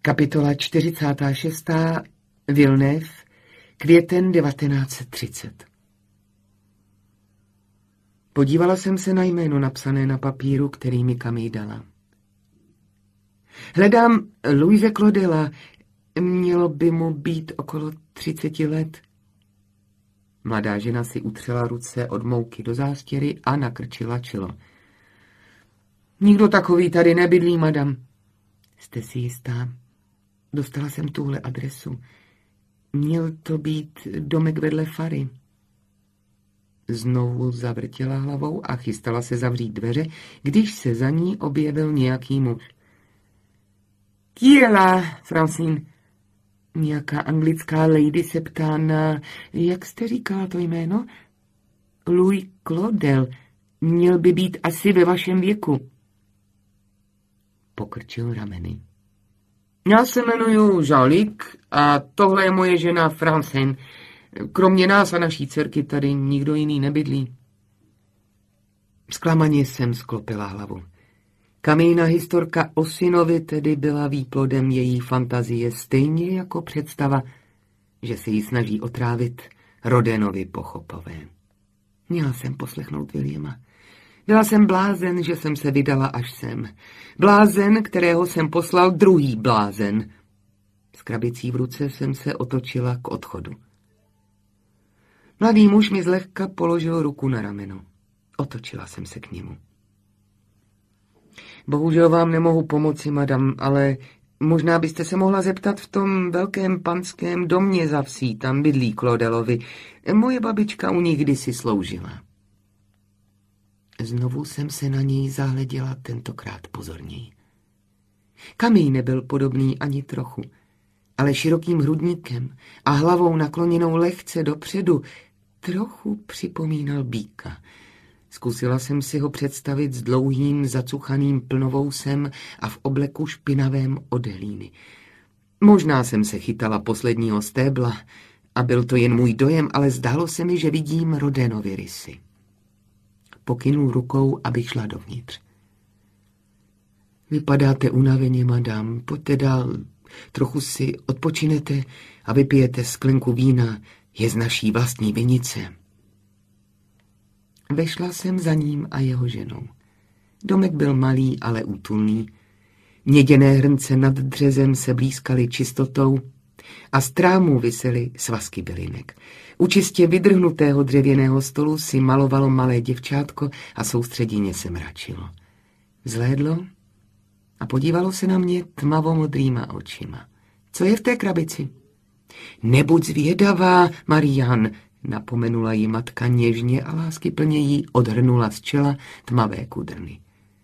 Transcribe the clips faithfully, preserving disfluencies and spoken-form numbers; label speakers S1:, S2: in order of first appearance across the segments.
S1: Kapitola čtyřicátá šestá. Villeneuve, květen devatenáct set třicet. Podívala jsem se na jméno napsané na papíru, který mi Camille dala. Hledám Louise Claudela. Mělo by mu být okolo třiceti let. Mladá žena si utřela ruce od mouky do zástěry a nakrčila čelo. Nikdo takový tady nebydlí, madam. Jste si jistá? Dostala jsem tuhle adresu. Měl to být domek vedle fary. Znovu zavrtěla hlavou a chystala se zavřít dveře, když se za ní objevil nějaký muž. Qui est là, Francine? Nějaká anglická lady se ptá na... Jak jste říkala to jméno? Louis Claudel. Měl by být asi ve vašem věku. Pokrčil rameny. Já se jmenuji Jean-Luc a tohle je moje žena Francine. Kromě nás a naší dcerky tady nikdo jiný nebydlí. Zklamaně jsem sklopila hlavu. Camillina historka o synovi tedy byla výplodem její fantazie, stejně jako představa, že se jí snaží otrávit Rodenovi pochopové. Měla jsem poslechnout Williama. Byla jsem blázen, že jsem se vydala až sem. Blázen, kterého jsem poslal druhý blázen. S krabicí v ruce jsem se otočila k odchodu. Mladý muž mi zlehka položil ruku na rameno. Otočila jsem se k němu. Bohužel vám nemohu pomoci, madam, ale možná byste se mohla zeptat v tom velkém panském domě za vsí, tam bydlí Claudelovi. Moje babička u nich kdysi sloužila. Znovu jsem se na něj zahleděla, tentokrát pozorněji. Camille nebyl podobný ani trochu, ale širokým hrudníkem a hlavou nakloněnou lehce dopředu trochu připomínal býka. Zkusila jsem si ho představit s dlouhým zacuchaným plnovousem a v obleku špinavém od hlíny. Možná jsem se chytala posledního stébla a byl to jen můj dojem, ale zdálo se mi, že vidím Rodenovy rysy. Pokynul rukou, abych šla dovnitř. Vypadáte unaveně, madam. Pojďte dál. Trochu si odpočinete a vypijete sklenku vína. Je z naší vlastní vinice. Vešla jsem za ním a jeho ženou. Domek byl malý, ale útulný. Měděné hrnce nad dřezem se blýskaly čistotou a z trámů visely svazky bylinek. U čistě vydrhnutého dřevěného stolu si malovalo malé děvčátko a soustředěně se mračilo. Vzhlédlo a podívalo se na mě tmavomodrýma očima. Co je v té krabici? Nebuď zvědavá, Marian, napomenula jí matka něžně a láskyplně jí odhrnula z čela tmavé kudrny.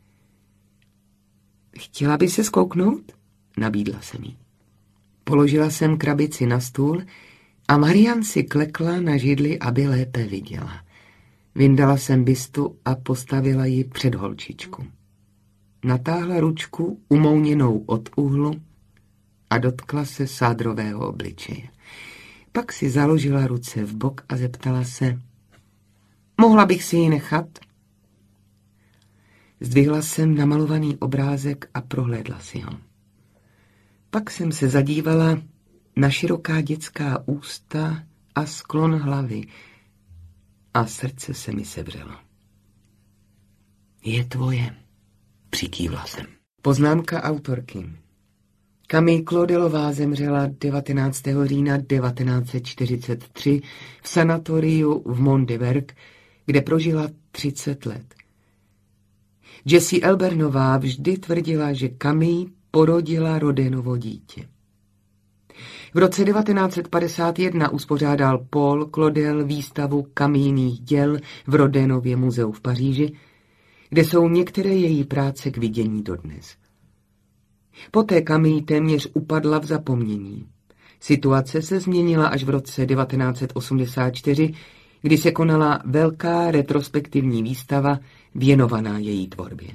S1: Chtěla by se zkouknout? Nabídla jsem jí. Položila jsem krabici na stůl a Marian si klekla na židli, aby lépe viděla. Vyndala jsem bistu a postavila ji před holčičku. Natáhla ručku umouněnou od úhlu a dotkla se sádrového obličeje. Pak si založila ruce v bok a zeptala se, mohla bych si ji nechat? Zdvihla jsem namalovaný obrázek a prohlédla si ho. Pak jsem se zadívala na široká dětská ústa a sklon hlavy a srdce se mi sevřelo. Je tvoje, přikývla jsem. Poznámka autorky. Camille Claudelová zemřela devatenáctého října devatenáct set čtyřicet tři v sanatoriu v Mont-de-Verc, kde prožila třicet let. Jessie Elbernová vždy tvrdila, že Camille porodila Rodenovo dítě. V roce devatenáct set padesát jedna uspořádal Paul Claudel výstavu Camilliných děl v Rodenově muzeu v Paříži, kde jsou některé její práce k vidění dodnes. Poté Camille téměř upadla v zapomnění. Situace se změnila až v roce devatenáct set osmdesát čtyři, kdy se konala velká retrospektivní výstava věnovaná její tvorbě.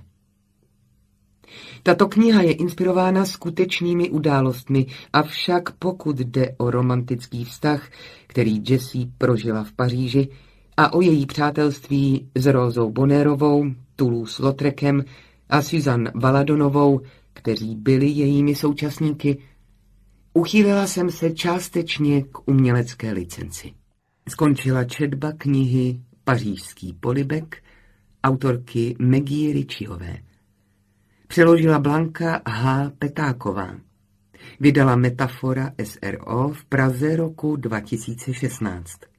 S1: Tato kniha je inspirována skutečnými událostmi, avšak pokud jde o romantický vztah, který Jessie prožila v Paříži, a o její přátelství s Rózou Bonnérovou, Toulouse-Lautrecem a Suzanne Valadonovou, kteří byli jejími současníky, uchýlila jsem se částečně k umělecké licenci. Skončila četba knihy Pařížský polibek autorky Maggie Ritchieové. Přeložila Blanka H. Petáková. Vydala Metafora S R O v Praze roku dva tisíce šestnáct.